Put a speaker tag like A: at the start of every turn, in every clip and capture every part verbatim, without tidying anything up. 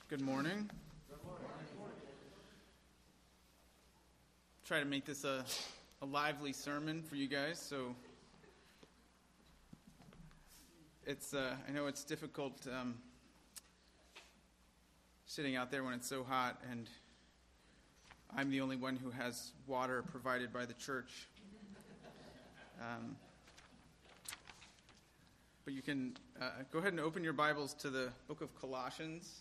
A: Good morning. Good morning. Try to make this a, a lively sermon for you guys, so it's uh, I know it's difficult um, sitting out there when it's so hot, and I'm the only one who has water provided by the church. Um, but you can uh, go ahead and open your Bibles to the book of Colossians.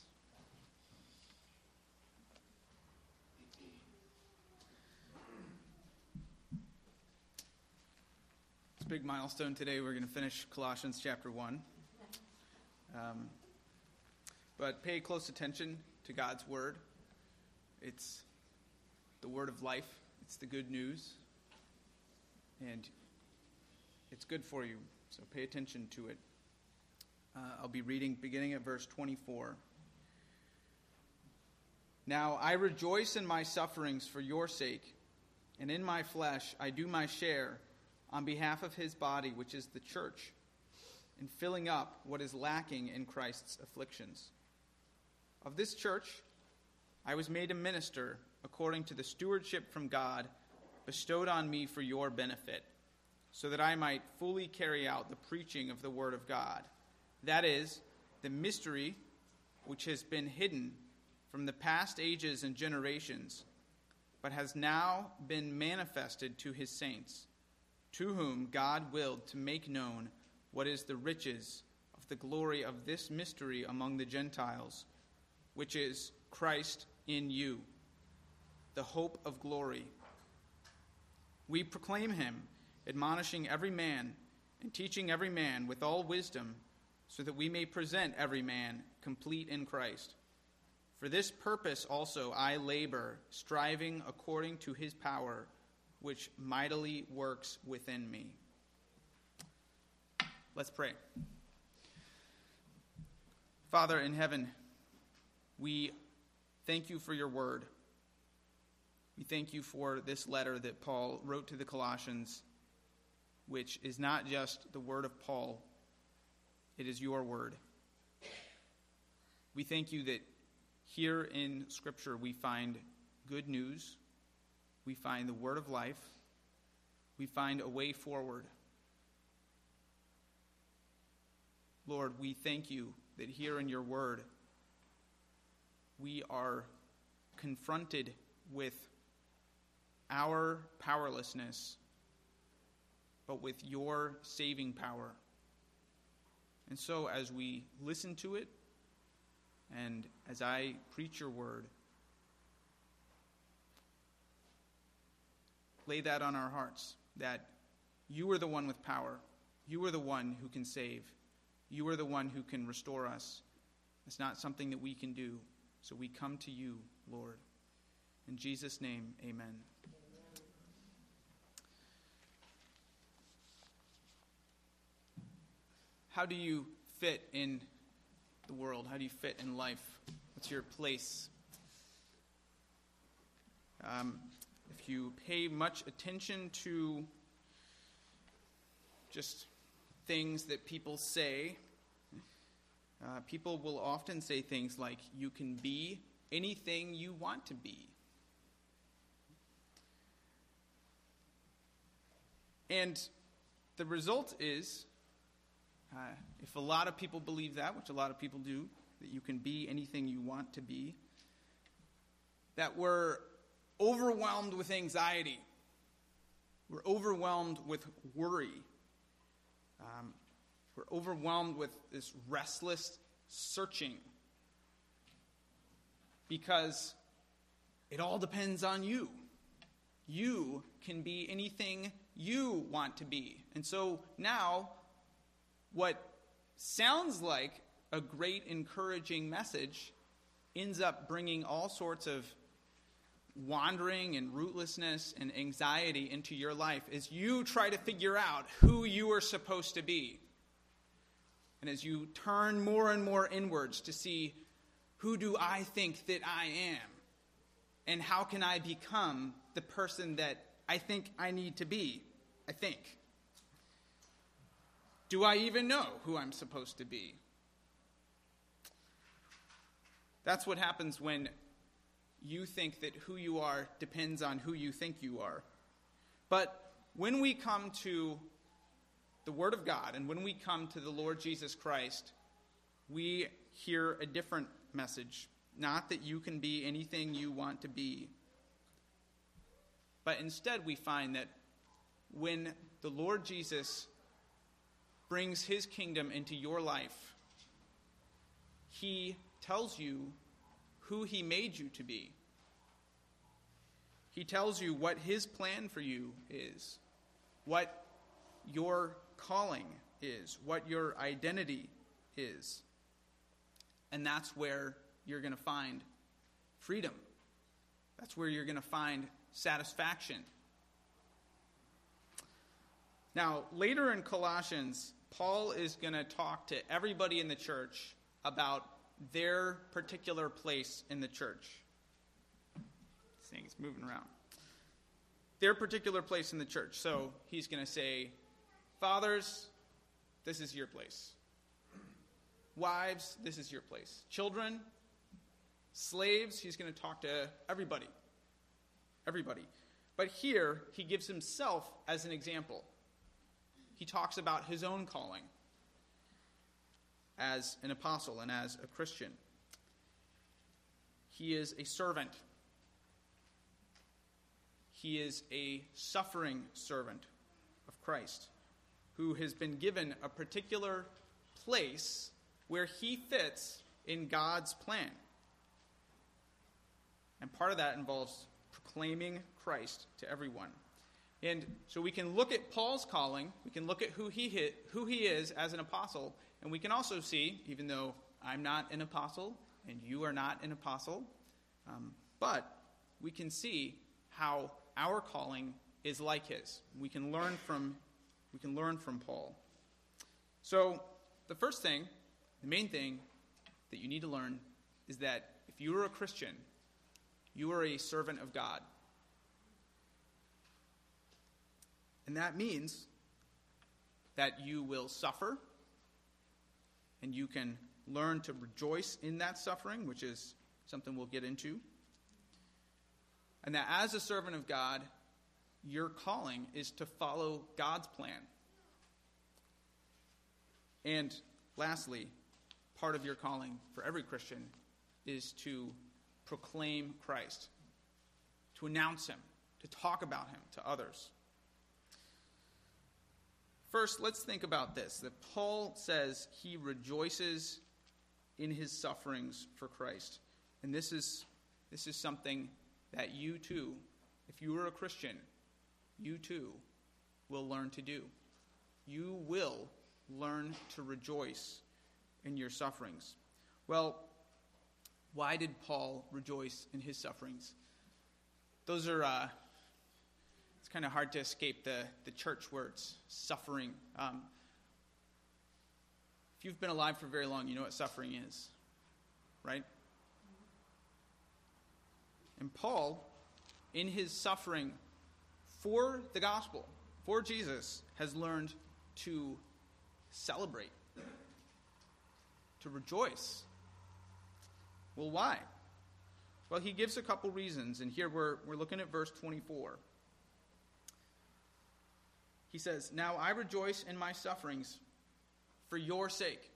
A: It's a big milestone today. We're going to finish Colossians chapter one. Um, but pay close attention to God's word. It's the word of life. It's the good news. And it's good for you, so pay attention to it. Uh, I'll be reading beginning at verse twenty-four. Now I rejoice in my sufferings for your sake, and in my flesh I do my share on behalf of his body, which is the church, in filling up what is lacking in Christ's afflictions. Of this church I was made a minister according to the stewardship from God bestowed on me for your benefit, so that I might fully carry out the preaching of the word of God. That is, the mystery which has been hidden from the past ages and generations, but has now been manifested to his saints, to whom God willed to make known what is the riches of the glory of this mystery among the Gentiles, which is Christ in you, the hope of glory. We proclaim him, admonishing every man and teaching every man with all wisdom, so that we may present every man complete in Christ. For this purpose also I labor, striving according to his power, which mightily works within me. Let's pray. Father in heaven, we thank you for your word. We thank you for this letter that Paul wrote to the Colossians, which is not just the word of Paul, it is your word. We thank you that here in Scripture we find good news, we find the word of life, we find a way forward. Lord, we thank you that here in your word we are confronted with our powerlessness, but with your saving power. And so as we listen to it, and as I preach your word, lay that on our hearts, that you are the one with power. You are the one who can save. You are the one who can restore us. It's not something that we can do. So we come to you, Lord. In Jesus' name, amen. How do you fit in the world? How do you fit in life? What's your place? Um, if you pay much attention to just things that people say, uh, people will often say things like, you can be anything you want to be. And the result is, Uh, if a lot of people believe that, which a lot of people do, that you can be anything you want to be, that we're overwhelmed with anxiety. We're overwhelmed with worry. Um, we're overwhelmed with this restless searching. Because it all depends on you. You can be anything you want to be. And so now, what sounds like a great encouraging message ends up bringing all sorts of wandering and rootlessness and anxiety into your life as you try to figure out who you are supposed to be. And as you turn more and more inwards to see, who do I think that I am? And how can I become the person that I think I need to be? I think. Do I even know who I'm supposed to be? That's what happens when you think that who you are depends on who you think you are. But when we come to the Word of God and when we come to the Lord Jesus Christ, we hear a different message. Not that you can be anything you want to be, but instead we find that when the Lord Jesus brings his kingdom into your life, he tells you who he made you to be. He tells you what his plan for you is, what your calling is, what your identity is. And that's where you're going to find freedom. That's where you're going to find satisfaction. Now, later in Colossians, Paul is going to talk to everybody in the church about their particular place in the church. This thing's moving around. Their particular place in the church. So he's going to say, fathers, this is your place. Wives, this is your place. Children, slaves, he's going to talk to everybody. Everybody. But here, he gives himself as an example. He talks about his own calling as an apostle and as a Christian. He is a servant. He is a suffering servant of Christ who has been given a particular place where he fits in God's plan. And part of that involves proclaiming Christ to everyone. And so we can look at Paul's calling, we can look at who he hit, who he is as an apostle, and we can also see, even though I'm not an apostle and you are not an apostle, um, but we can see how our calling is like his. We can learn from we can learn from Paul. So the first thing, the main thing that you need to learn is that if you are a Christian, you are a servant of God. And that means that you will suffer, and you can learn to rejoice in that suffering, which is something we'll get into. And that as a servant of God, your calling is to follow God's plan. And lastly, part of your calling for every Christian is to proclaim Christ, to announce him, to talk about him to others. First, let's think about this, that Paul says he rejoices in his sufferings for Christ. And this is this is something that you too, if you are a Christian, you too will learn to do. You will learn to rejoice in your sufferings. Well, why did Paul rejoice in his sufferings? Those are, uh, it's kind of hard to escape the, the church words, suffering. Um, if you've been alive for very long, you know what suffering is, right? And Paul, in his suffering for the gospel, for Jesus, has learned to celebrate, to rejoice. Well, why? Well, he gives a couple reasons, and here we're we're looking at verse twenty-four. He says, "Now I rejoice in my sufferings for your sake."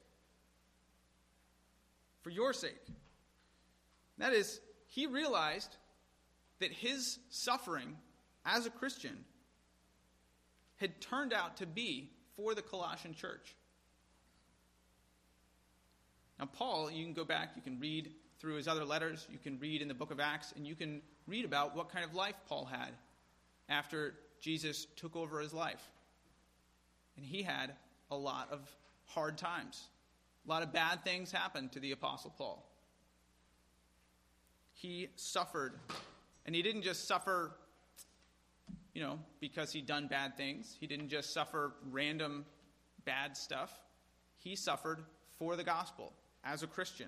A: For your sake. That is, he realized that his suffering as a Christian had turned out to be for the Colossian church. Now, Paul, you can go back, you can read through his other letters, you can read in the book of Acts, and you can read about what kind of life Paul had after Jesus took over his life. And he had a lot of hard times. A lot of bad things happened to the Apostle Paul. He suffered, and he didn't just suffer, you know, because he'd done bad things. He didn't just suffer random bad stuff. He suffered for the gospel as a Christian.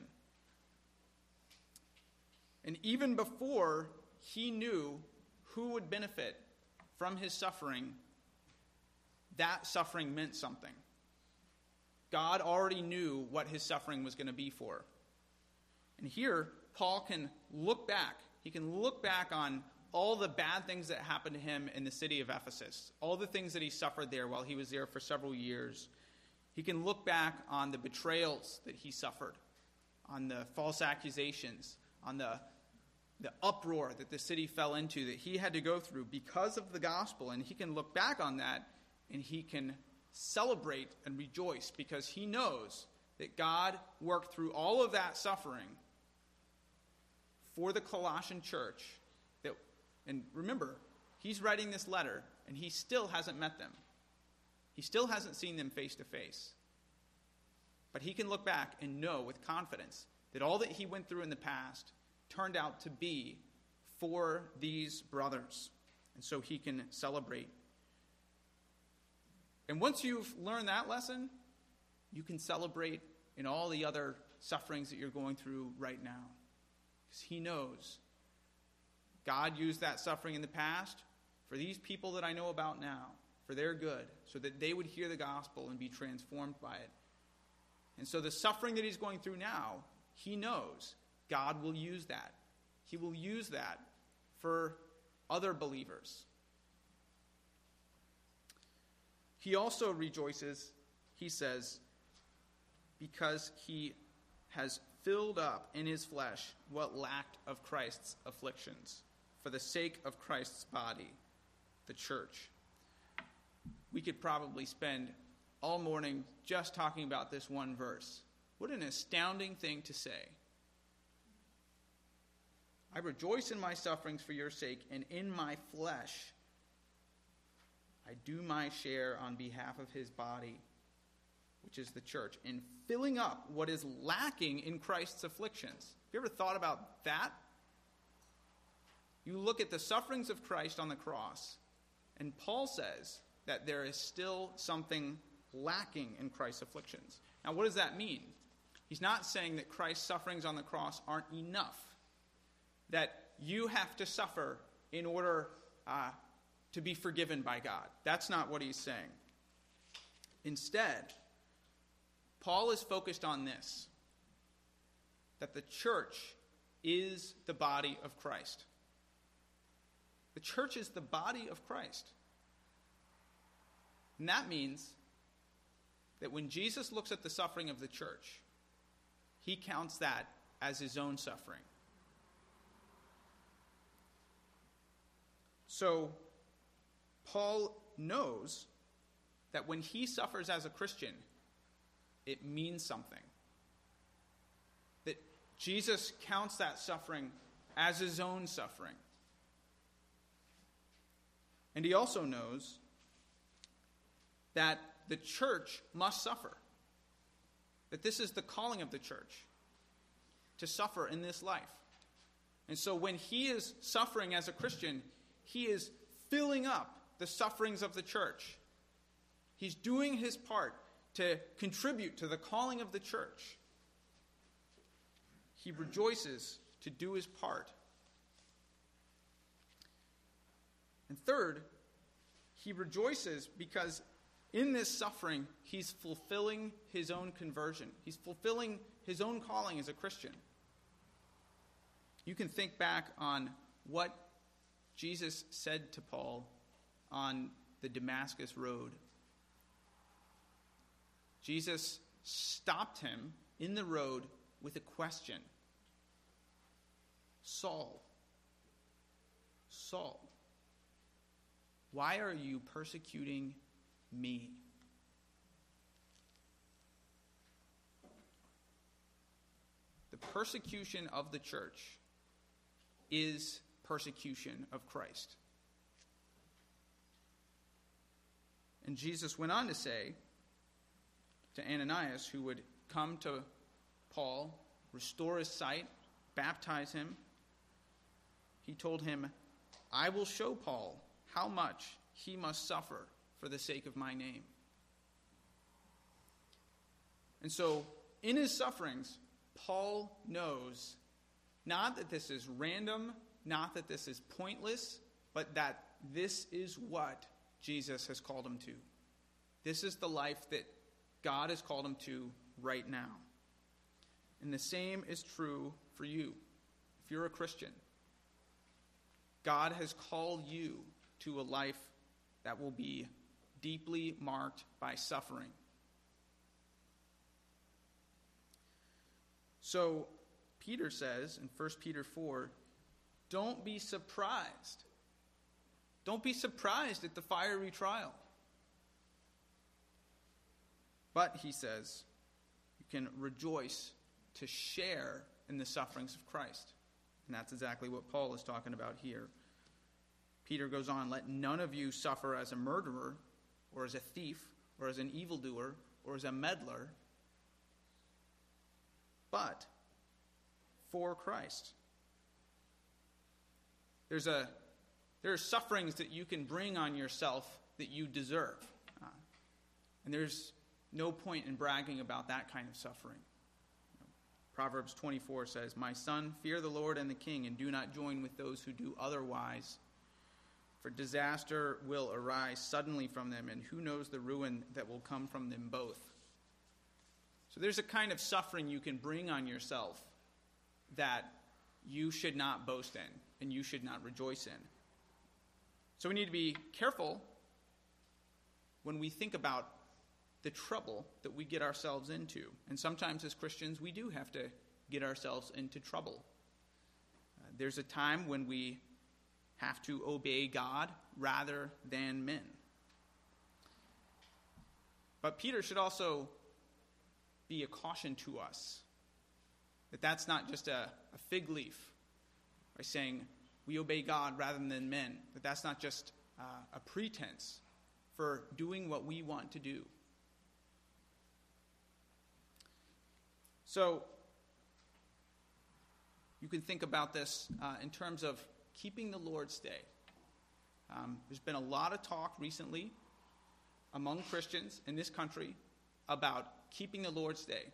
A: And even before he knew who would benefit from his suffering, that suffering meant something. God already knew what his suffering was going to be for. And here, Paul can look back. He can look back on all the bad things that happened to him in the city of Ephesus, all the things that he suffered there while he was there for several years. He can look back on the betrayals that he suffered, on the false accusations, on the, the uproar that the city fell into that he had to go through because of the gospel. And he can look back on that and he can celebrate and rejoice because he knows that God worked through all of that suffering for the Colossian church. That, and remember, he's writing this letter and he still hasn't met them. He still hasn't seen them face to face. But he can look back and know with confidence that all that he went through in the past turned out to be for these brothers. And so he can celebrate. And once you've learned that lesson, you can celebrate in all the other sufferings that you're going through right now. Because he knows God used that suffering in the past for these people that I know about now, for their good, so that they would hear the gospel and be transformed by it. And so the suffering that he's going through now, he knows God will use that. He will use that for other believers. He also rejoices, he says, because he has filled up in his flesh what lacked of Christ's afflictions, for the sake of Christ's body, the church. We could probably spend all morning just talking about this one verse. What an astounding thing to say. I rejoice in my sufferings for your sake, and in my flesh I do my share on behalf of his body, which is the church, in filling up what is lacking in Christ's afflictions. Have you ever thought about that? You look at the sufferings of Christ on the cross, and Paul says that there is still something lacking in Christ's afflictions. Now, what does that mean? He's not saying that Christ's sufferings on the cross aren't enough, that you have to suffer in order uh, to be forgiven by God. That's not what he's saying. Instead, Paul is focused on this, that the church is the body of Christ. The church is the body of Christ. And that means that when Jesus looks at the suffering of the church, he counts that as his own suffering. So, Paul knows that when he suffers as a Christian, it means something. That Jesus counts that suffering as his own suffering. And he also knows that the church must suffer. That this is the calling of the church, to suffer in this life. And so when he is suffering as a Christian, he is filling up the sufferings of the church. He's doing his part to contribute to the calling of the church. He rejoices to do his part. And third, he rejoices because in this suffering, he's fulfilling his own conversion. He's fulfilling his own calling as a Christian. You can think back on what Jesus said to Paul on the Damascus road. Jesus stopped him in the road with a question. Saul, Saul, why are you persecuting me? The persecution of the church is persecution of Christ. And Jesus went on to say to Ananias, who would come to Paul, restore his sight, baptize him, he told him, I will show Paul how much he must suffer for the sake of my name. And so, in his sufferings, Paul knows not that this is random, not that this is pointless, but that this is what Jesus has called him to. This is the life that God has called him to right now. And the same is true for you. If you're a Christian, God has called you to a life that will be deeply marked by suffering. So, Peter says in First Peter four, don't be surprised. Don't be surprised at the fiery trial. But, he says, you can rejoice to share in the sufferings of Christ. And that's exactly what Paul is talking about here. Peter goes on, let none of you suffer as a murderer, or as a thief, or as an evildoer, or as a meddler, but for Christ. There's a, there are sufferings that you can bring on yourself that you deserve. Uh, and there's no point in bragging about that kind of suffering. You know, Proverbs twenty-four says, my son, fear the Lord and the king, and do not join with those who do otherwise. For disaster will arise suddenly from them, and who knows the ruin that will come from them both. So there's a kind of suffering you can bring on yourself that you should not boast in, and you should not rejoice in. So we need to be careful when we think about the trouble that we get ourselves into. And sometimes as Christians, we do have to get ourselves into trouble. Uh, there's a time when we have to obey God rather than men. But Peter should also be a caution to us that that's not just a, a fig leaf by saying we obey God rather than men, that that's not just uh, a pretense for doing what we want to do. So you can think about this uh, in terms of keeping the Lord's Day. Um, there's been a lot of talk recently among Christians in this country about keeping the Lord's Day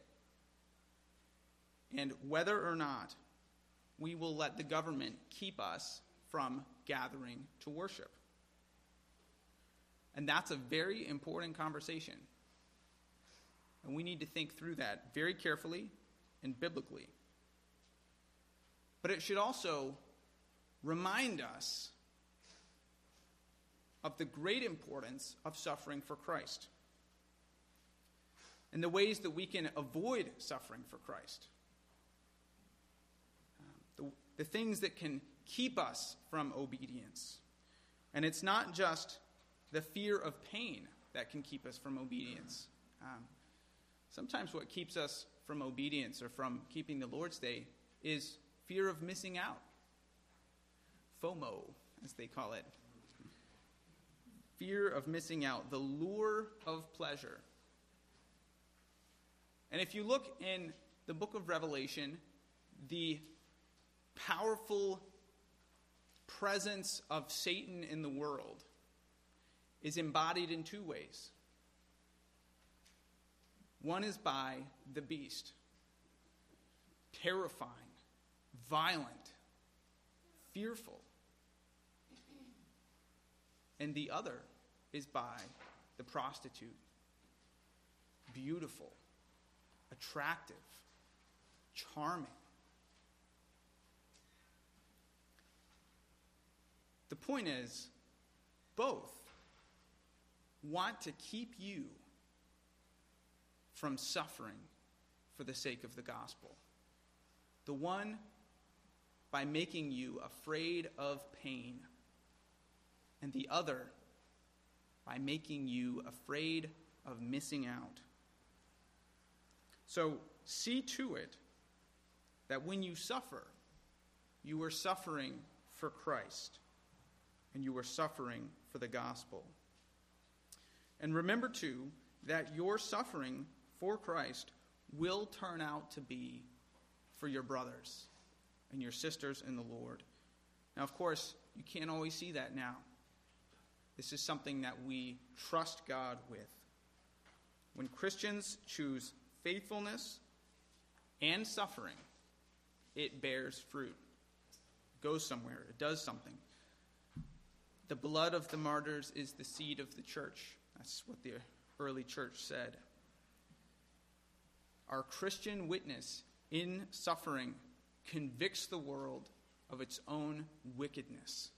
A: and whether or not we will let the government keep us from gathering to worship. And that's a very important conversation. And we need to think through that very carefully and biblically. But it should also remind us of the great importance of suffering for Christ and the ways that we can avoid suffering for Christ. Um, the, the things that can keep us from obedience. And it's not just the fear of pain that can keep us from obedience. Um, sometimes what keeps us from obedience or from keeping the Lord's Day is fear of missing out. FOMO, as they call it. Fear of missing out, the lure of pleasure. And if you look in the book of Revelation, the powerful presence of Satan in the world is embodied in two ways. One is by the beast, terrifying, violent, fearful. And the other is by the prostitute, beautiful, attractive, charming. The point is, both want to keep you from suffering for the sake of the gospel. The one by making you afraid of pain, and the other by making you afraid of missing out. So see to it that when you suffer, you are suffering for Christ, and you are suffering for the gospel. And remember, too, that your suffering for Christ will turn out to be for your brothers and your sisters in the Lord. Now, of course, you can't always see that now. This is something that we trust God with. When Christians choose faithfulness and suffering, it bears fruit. It goes somewhere. It does something. The blood of the martyrs is the seed of the church. That's what the early church said. Our Christian witness in suffering convicts the world of its own wickedness.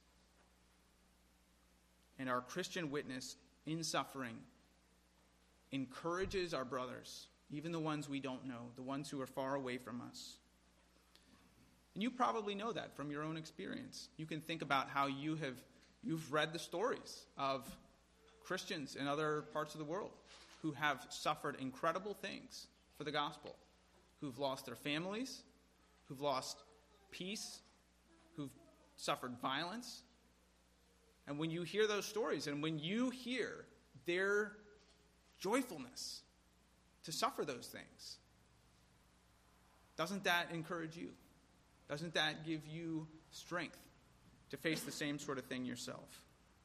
A: And our Christian witness in suffering encourages our brothers, even the ones we don't know, the ones who are far away from us. And you probably know that from your own experience. You can think about how you have you've read the stories of Christians in other parts of the world who have suffered incredible things for the gospel, who've lost their families, who've lost peace, who've suffered violence. And when you hear those stories, and when you hear their joyfulness to suffer those things, doesn't that encourage you? Doesn't that give you strength to face the same sort of thing yourself?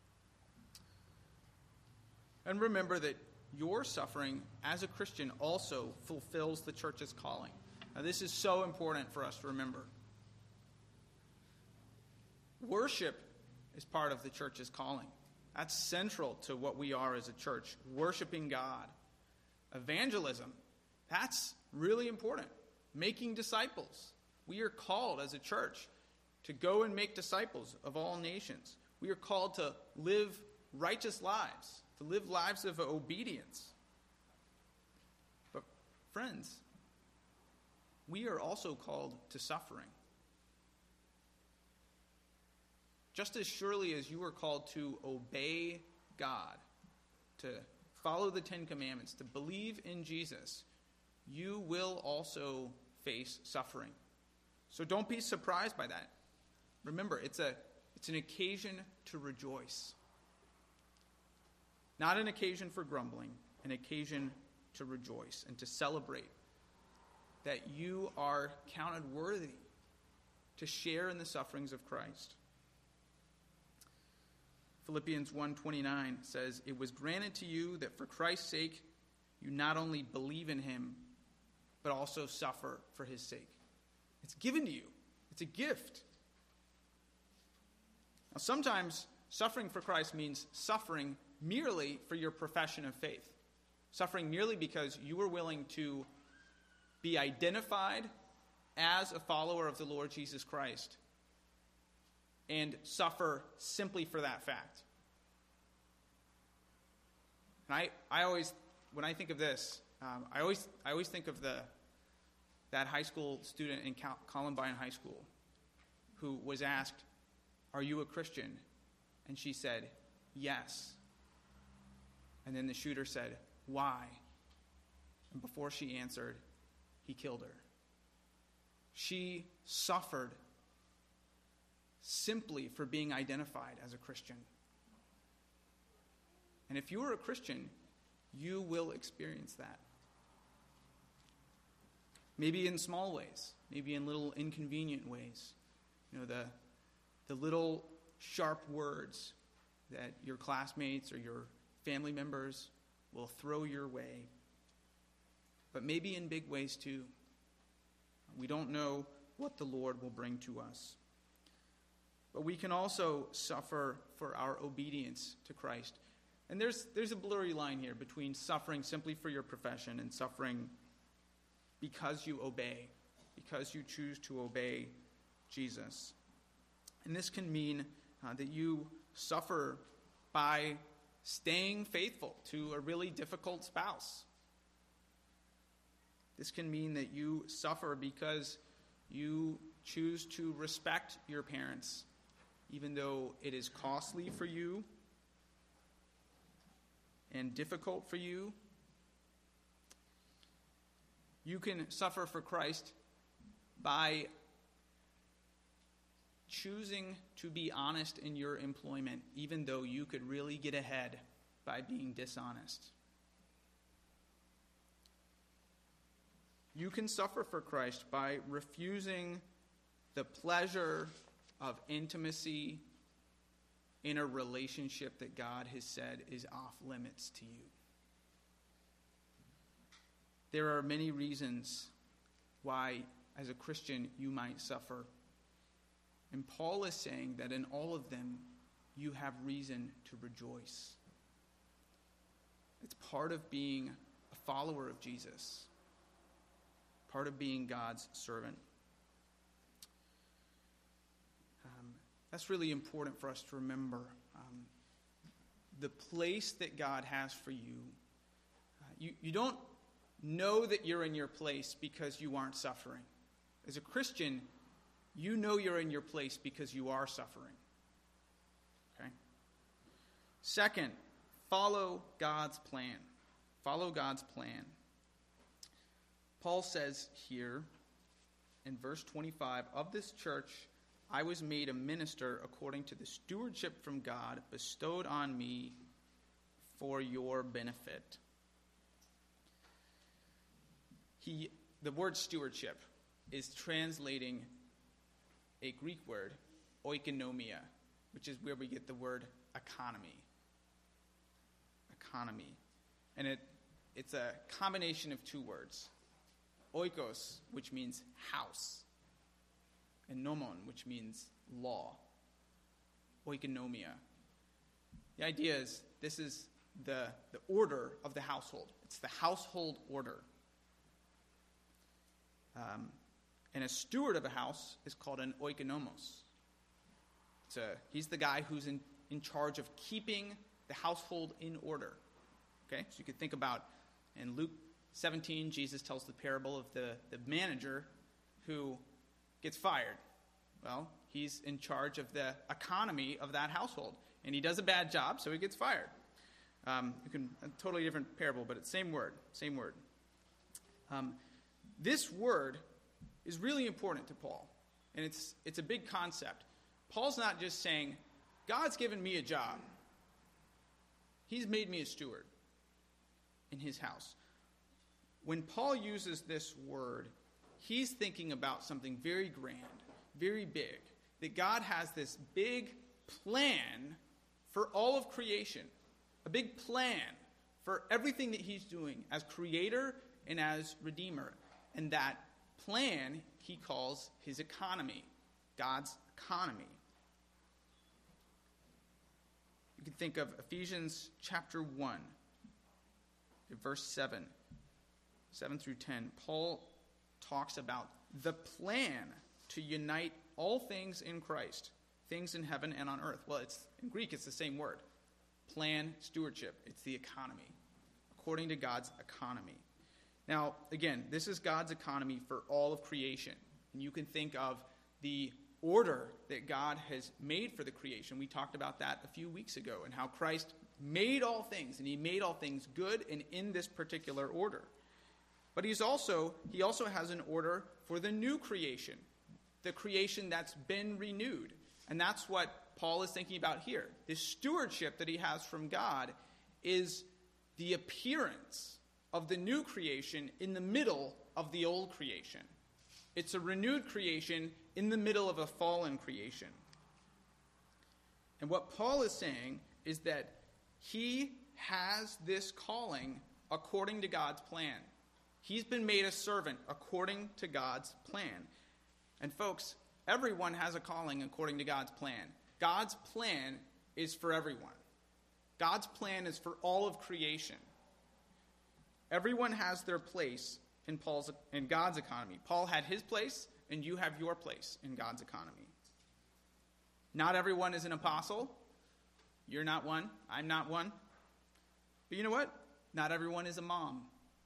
A: And remember that your suffering as a Christian also fulfills the church's calling. Now, this is so important for us to remember. Worship is part of the church's calling. That's central to what we are as a church, worshiping God. Evangelism, that's really important. Making disciples. We are called as a church to go and make disciples of all nations. We are called to live righteous lives, to live lives of obedience. But friends, we are also called to suffering. Just as surely as you are called to obey God, to follow the Ten Commandments, to believe in Jesus, you will also face suffering. So don't be surprised by that. Remember, it's a it's an occasion to rejoice. Not an occasion for grumbling, an occasion to rejoice and to celebrate that you are counted worthy to share in the sufferings of Christ. Philippians one twenty-nine says, "It was granted to you that for Christ's sake you not only believe in him, but also suffer for his sake." It's given to you. It's a gift. Now, sometimes suffering for Christ means suffering merely for your profession of faith. Suffering merely because you were willing to be identified as a follower of the Lord Jesus Christ and suffer simply for that fact. And I, I always, when I think of this, um, I always, I always think of the that high school student in Cal- Columbine High School who was asked, "Are you a Christian?" And she said, "Yes." And then the shooter said, "Why?" And before she answered, he killed her. She suffered simply for being identified as a Christian. And if you are a Christian, you will experience that. Maybe in small ways, maybe in little inconvenient ways. You know, the the little sharp words that your classmates or your family members will throw your way. But maybe in big ways too. We don't know what the Lord will bring to us. But we can also suffer for our obedience to Christ. And there's there's a blurry line here between suffering simply for your profession and suffering because you obey, because you choose to obey Jesus. And this can mean uh, that you suffer by staying faithful to a really difficult spouse. This can mean that you suffer because you choose to respect your parents, even though it is costly for you and difficult for you. You can suffer for Christ by choosing to be honest in your employment, even though you could really get ahead by being dishonest. You can suffer for Christ by refusing the pleasure of intimacy in a relationship that God has said is off limits to you. There are many reasons why, as a Christian, you might suffer. And Paul is saying that in all of them, you have reason to rejoice. It's part of being a follower of Jesus. part of being God's servant. Um, that's really important for us to remember. Um, the place that God has for you. Uh, you, you don't know that you're in your place because you aren't suffering. As a Christian, you know you're in your place because you are suffering. Okay? Second, follow God's plan. Follow God's plan. Paul says here in verse twenty-five, of this church I was made a minister according to the stewardship from God bestowed on me for your benefit. He, the word stewardship is translating a Greek word, oikonomia, which is where we get the word economy. Economy. And it it's a combination of two words. Oikos, which means house, and nomon, which means law. Oikonomia. The idea is this is the, the order of the household. It's the household order. Um, and a steward of a house is called an oikonomos. It's a, he's the guy who's in, in charge of keeping the household in order. Okay, so you could think about in Luke seventeen, Jesus tells the parable of the, the manager who gets fired. Well, he's in charge of the economy of that household, and he does a bad job, so he gets fired. Um, you can a totally different parable, but it's same word, same word. Um, this word is really important to Paul, and it's it's a big concept. Paul's not just saying, God's given me a job. He's made me a steward in his house. When Paul uses this word, he's thinking about something very grand, very big, that God has this big plan for all of creation, a big plan for everything that he's doing as creator and as redeemer. And that plan he calls his economy, God's economy. You can think of Ephesians chapter one, verse seven, seven through ten. Paul talks about the plan to unite all things in Christ, things in heaven and on earth. Well, it's in Greek, it's the same word. Plan, stewardship. It's the economy, according to God's economy. Now, again, this is God's economy for all of creation. And you can think of the order that God has made for the creation. We talked about that a few weeks ago, and how Christ made all things, and he made all things good and in this particular order. But he's also he also has an order for the new creation, the creation that's been renewed. And that's what Paul is thinking about here. This stewardship that he has from God is the appearance of the new creation in the middle of the old creation. It's a renewed creation in the middle of a fallen creation. And what Paul is saying is that he has this calling according to God's plan. He's been made a servant according to God's plan. And folks, everyone has a calling according to God's plan. God's plan is for everyone. God's plan is for all of creation. Everyone has their place in Paul's in God's economy. Paul had his place, and you have your place in God's economy. Not everyone is an apostle. You're not one. I'm not one. But you know what? Not everyone is a mom.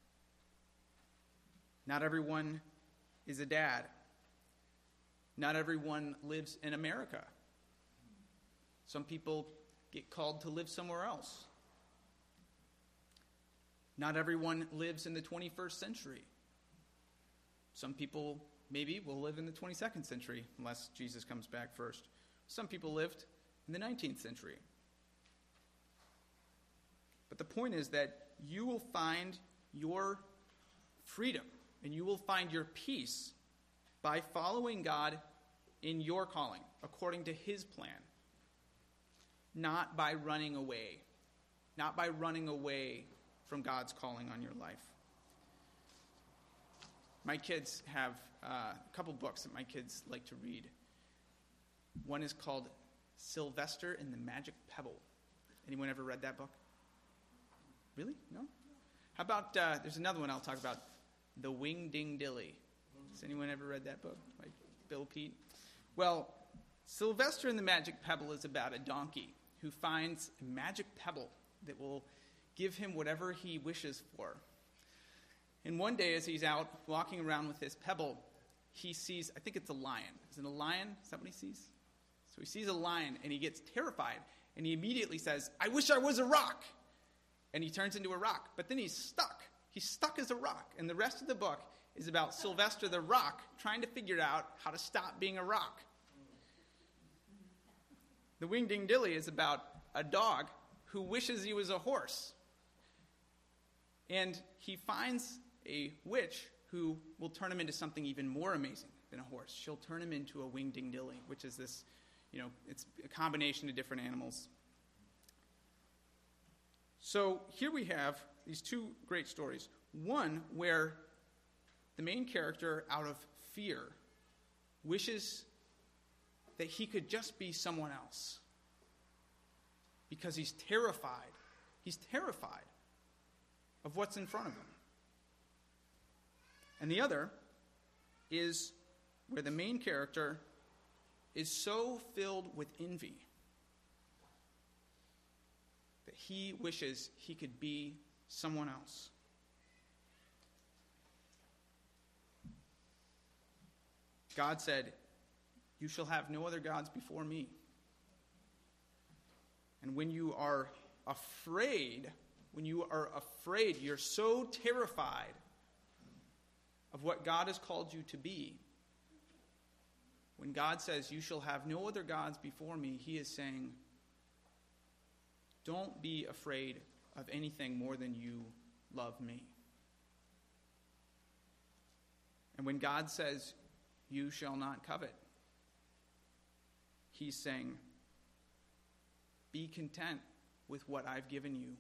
A: Not everyone is a dad. Not everyone lives in America. Some people get called to live somewhere else. Not everyone lives in the twenty-first century. Some people maybe will live in the twenty-second century, unless Jesus comes back first. Some people lived in the nineteenth century. But the point is that you will find your freedom and you will find your peace by following God in your calling, according to his plan. Not by running away. Not by running away from God's calling on your life. My kids have uh, a couple books that my kids like to read. One is called Sylvester and the Magic Pebble. Anyone ever read that book? Really? No? How about, uh, there's another one I'll talk about, The Wingding-Dilly. Has anyone ever read that book by Bill Peet? Well, Sylvester and the Magic Pebble is about a donkey who finds a magic pebble that will give him whatever he wishes for. And one day as he's out walking around with his pebble, he sees, I think it's a lion. Is it a lion? Is that what he sees? So he sees a lion and he gets terrified and he immediately says, I wish I was a rock. And he turns into a rock. But then he's stuck. He's stuck as a rock. And the rest of the book is about Sylvester the Rock trying to figure out how to stop being a rock. The Wingding-Dilly is about a dog who wishes he was a horse. And he finds a witch who will turn him into something even more amazing than a horse. She'll turn him into a Wingding-Dilly, which is this, you know, it's a combination of different animals. So here we have these two great stories. One where the main character, out of fear, wishes that he could just be someone else because he's terrified. He's terrified of what's in front of him. And the other is where the main character is so filled with envy that he wishes he could be someone else. God said, you shall have no other gods before me. And when you are afraid, when you are afraid, you're so terrified of what God has called you to be. When God says, you shall have no other gods before me, he is saying, don't be afraid of anything more than you love me. And when God says, you shall not covet, he's saying, be content with what I've given you.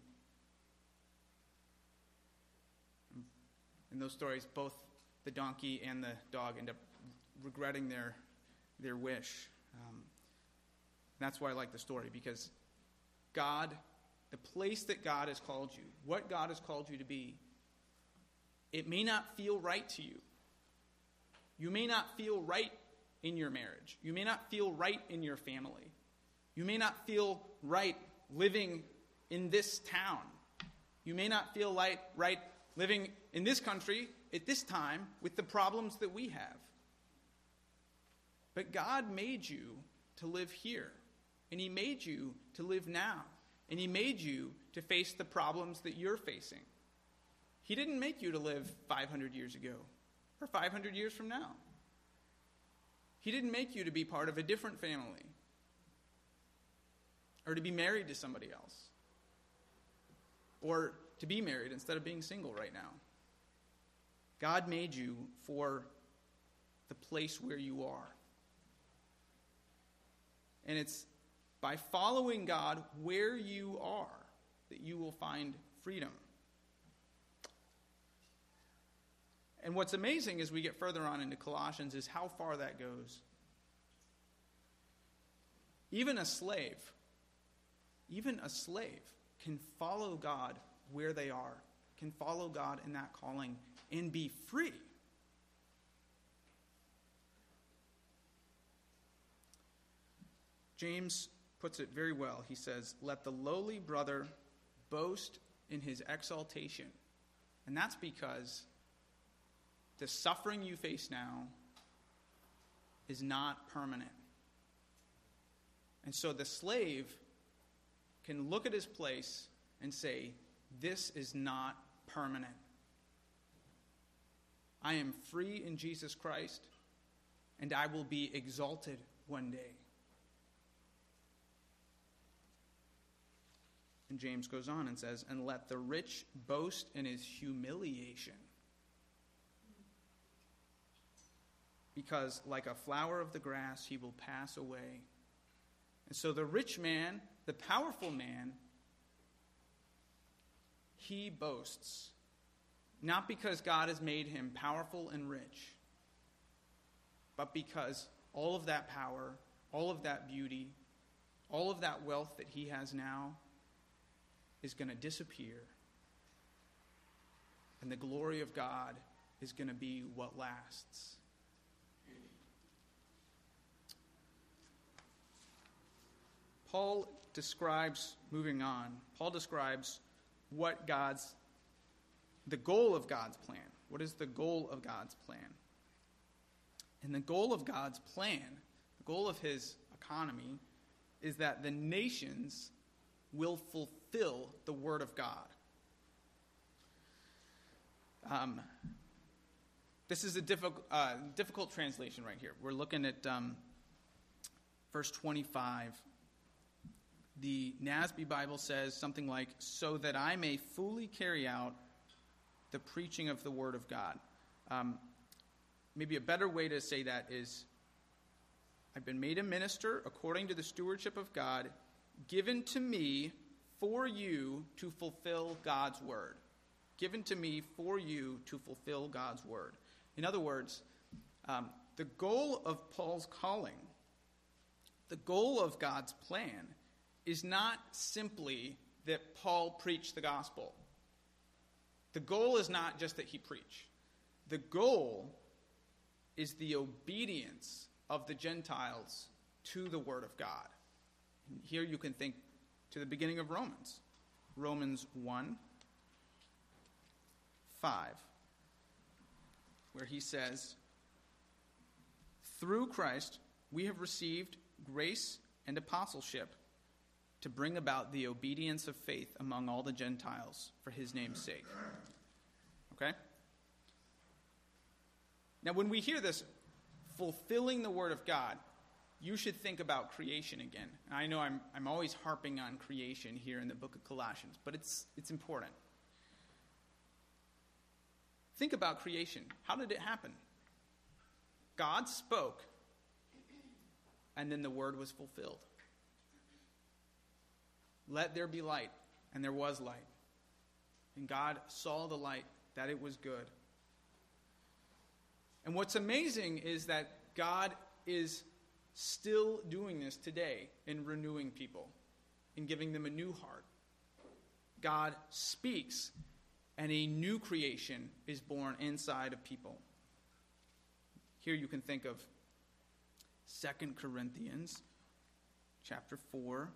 A: In those stories, both the donkey and the dog end up regretting their their wish. Um, that's why I like the story, because God, the place that God has called you, what God has called you to be, it may not feel right to you. You may not feel right in your marriage. You may not feel right in your family. You may not feel right living in this town. You may not feel right, right living in this country at this time with the problems that we have. But God made you to live here. And he made you to live now. And he made you to face the problems that you're facing. He didn't make you to live five hundred years ago or five hundred years from now. He didn't make you to be part of a different family or to be married to somebody else or to be married instead of being single right now. God made you for the place where you are. And it's by following God where you are that you will find freedom. And what's amazing as we get further on into Colossians is how far that goes. Even a slave, even a slave can follow God where they are, can follow God in that calling and be free. James puts it very well. He says, let the lowly brother boast in his exaltation. And that's because the suffering you face now is not permanent. And so the slave can look at his place and say, this is not permanent. I am free in Jesus Christ, and I will be exalted one day. And James goes on and says, and let the rich boast in his humiliation. Because like a flower of the grass, he will pass away. And so the rich man, the powerful man, he boasts. Not because God has made him powerful and rich, but because all of that power, all of that beauty, all of that wealth that he has now is going to disappear. And the glory of God is going to be what lasts. Paul describes, moving on, Paul describes what God's, the goal of God's plan. What is the goal of God's plan? And the goal of God's plan, the goal of his economy, is that the nations will fulfill the word of God. Um, this is a difficult, uh, difficult translation right here. We're looking at um, verse twenty-five. The N A S B Bible says something like, so that I may fully carry out the preaching of the word of God. Um, maybe a better way to say that is, I've been made a minister according to the stewardship of God, given to me for you to fulfill God's word. Given to me for you to fulfill God's word. In other words, um, the goal of Paul's calling, the goal of God's plan, is not simply that Paul preach the gospel. The goal is not just that he preach. The goal is the obedience of the Gentiles to the word of God. And here you can think to the beginning of Romans. Romans one, five, where he says, through Christ we have received grace and apostleship to bring about the obedience of faith among all the Gentiles for his name's sake. Okay? Now, when we hear this, fulfilling the word of God, you should think about creation again. And I know I'm I'm always harping on creation here in the book of Colossians, but it's it's important. Think about creation. How did it happen? God spoke, and then the word was fulfilled. Let there be light, and there was light. And God saw the light, that it was good. And what's amazing is that God is still doing this today in renewing people, in giving them a new heart. God speaks, and a new creation is born inside of people. Here you can think of Second Corinthians chapter four,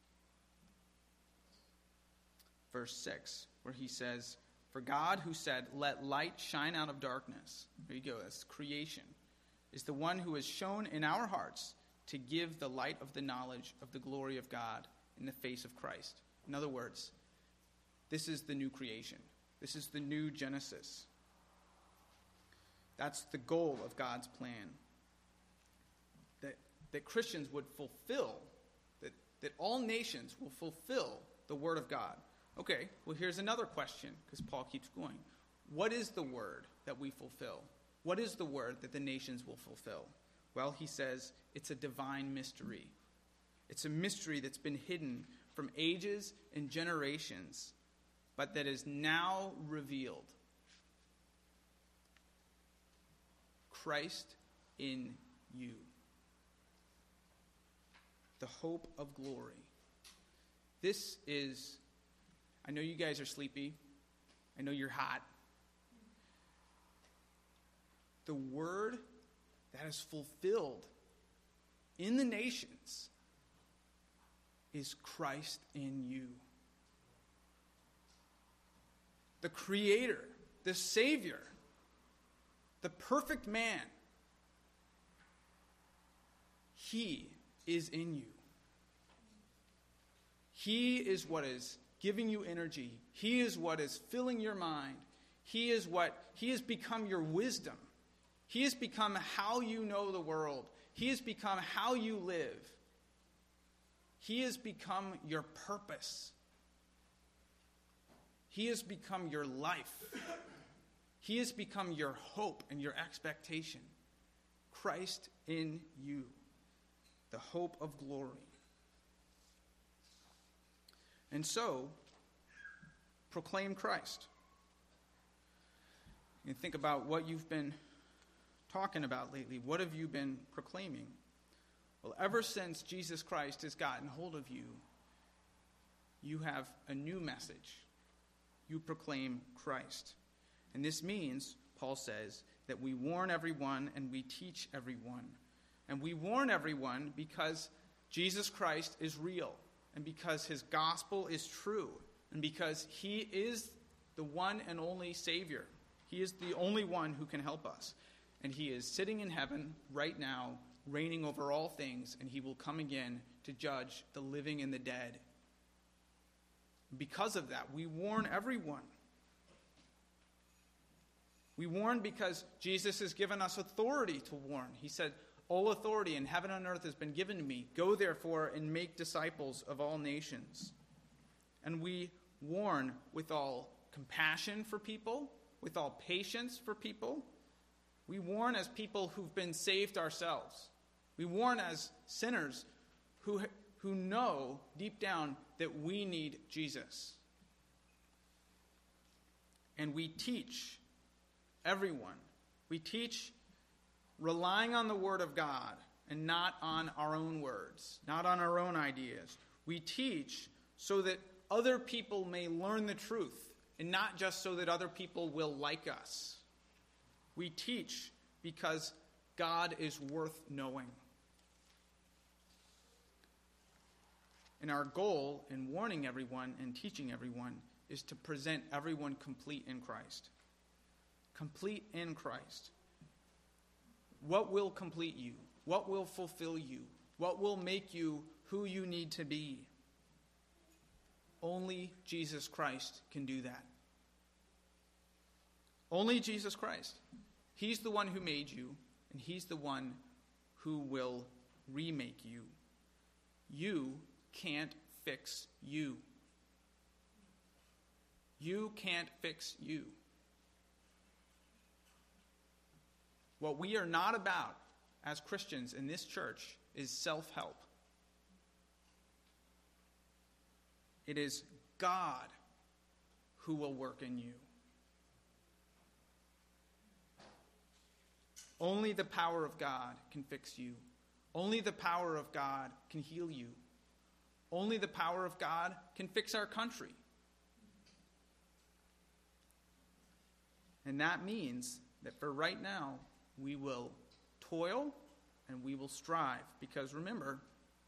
A: verse six, where he says, for God who said, let light shine out of darkness, there you go, that's creation, is the one who has shown in our hearts to give the light of the knowledge of the glory of God in the face of Christ. In other words, this is the new creation. This is the new Genesis. That's the goal of God's plan. That, that Christians would fulfill, that, that all nations will fulfill the word of God. Okay, well, here's another question, because Paul keeps going. What is the word that we fulfill? What is the word that the nations will fulfill? Well, he says it's a divine mystery. It's a mystery that's been hidden from ages and generations, but that is now revealed. Christ in you. The hope of glory. This is, I know you guys are sleepy. I know you're hot. The word that is fulfilled in the nations is Christ in you. The Creator, the Savior, the perfect man, He is in you. He is what is giving you energy. He is what is filling your mind. He is what, He has become your wisdom. He has become how you know the world. He has become how you live. He has become your purpose. He has become your life. He has become your hope and your expectation. Christ in you, the hope of glory. And so, proclaim Christ. And think about what you've been talking about lately. What have you been proclaiming? Well, ever since Jesus Christ has gotten hold of you, you have a new message. You proclaim Christ. And this means Paul says, that we warn everyone and we teach everyone. And we warn everyone because Jesus Christ is real, and because his gospel is true, and because he is the one and only Savior. He is the only one who can help us. And he is sitting in heaven right now, reigning over all things, and he will come again to judge the living and the dead. Because of that, we warn everyone. We warn because Jesus has given us authority to warn. He said, all authority in heaven and earth has been given to me. Go therefore and make disciples of all nations. And we warn with all compassion for people, with all patience for people. We warn as people who've been saved ourselves. We warn as sinners who, who know deep down that we need Jesus. And we teach everyone. We teach relying on the Word of God and not on our own words, not on our own ideas. We teach so that other people may learn the truth, and not just so that other people will like us. We teach because God is worth knowing. And our goal in warning everyone and teaching everyone is to present everyone complete in Christ. Complete in Christ. What will complete you? What will fulfill you? What will make you who you need to be? Only Jesus Christ can do that. Only Jesus Christ. He's the one who made you, and he's the one who will remake you. You can't fix you. You can't fix you. What we are not about as Christians in this church is self-help. It is God who will work in you. Only the power of God can fix you. Only the power of God can heal you. Only the power of God can fix our country. And that means that for right now, we will toil and we will strive. Because remember,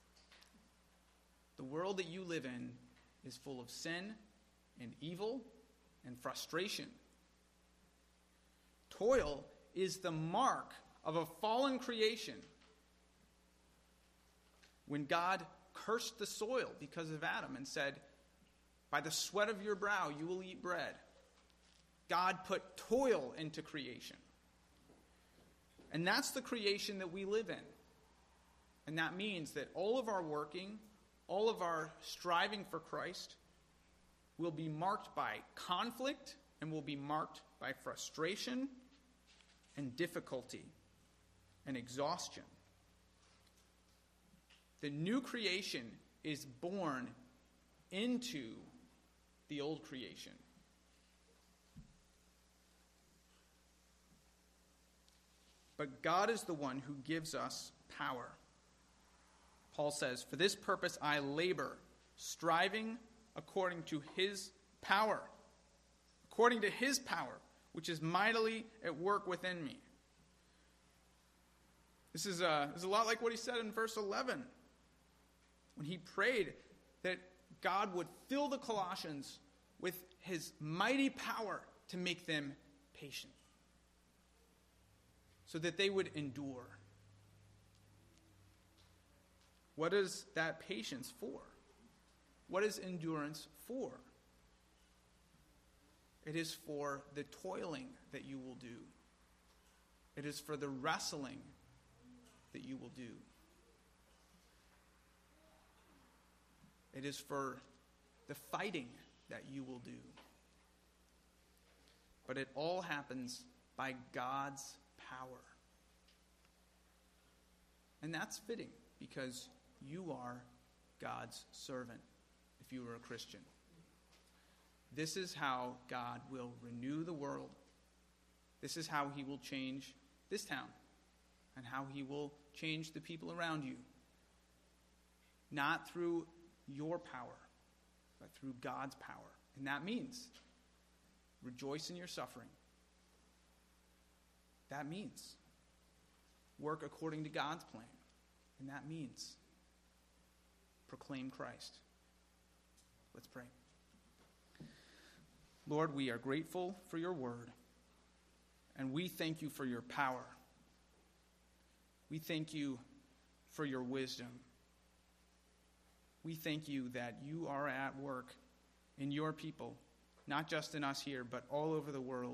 A: the world that you live in is full of sin and evil and frustration. Toil is the mark of a fallen creation. When God cursed the soil because of Adam and said, by the sweat of your brow you will eat bread, God put toil into creation. And that's the creation that we live in. And that means that all of our working, all of our striving for Christ will be marked by conflict and will be marked by frustration and difficulty and exhaustion. The new creation is born into the old creation. But God is the one who gives us power. Paul says, for this purpose I labor, striving according to his power. According to his power, which is mightily at work within me. This is, a, this is a lot like what he said in verse eleven. When he prayed that God would fill the Colossians with his mighty power to make them patient, so that they would endure. What is that patience for? What is endurance for? It is for the toiling that you will do. It is for the wrestling that you will do. It is for the fighting that you will do. But it all happens by God's power. And that's fitting because you are God's servant if you are a Christian. This is how God will renew the world. This is how he will change this town and how he will change the people around you. Not through your power, but through God's power. And that means rejoice in your suffering. that means work according to God's plan. And that means proclaim Christ. Let's pray. Lord, we are grateful for your word, and we thank you for your power. We thank you for your wisdom. We thank you that you are at work in your people, not just in us here, but all over the world,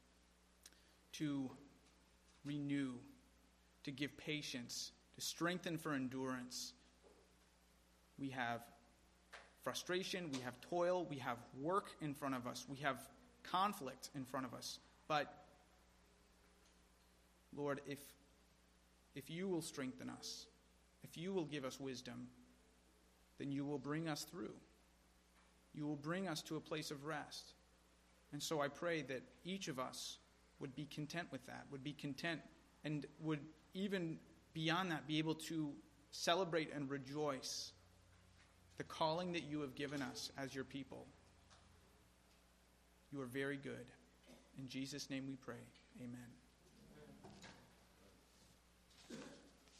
A: to renew, to give patience, to strengthen for endurance. We have frustration, we have toil, we have work in front of us, we have conflict in front of us. But, Lord, if, if you will strengthen us, if you will give us wisdom, then you will bring us through. You will bring us to a place of rest. And so I pray that each of us would be content with that, would be content, and would even beyond that be able to celebrate and rejoice the calling that you have given us as your people. You are very good. In Jesus' name we pray. Amen.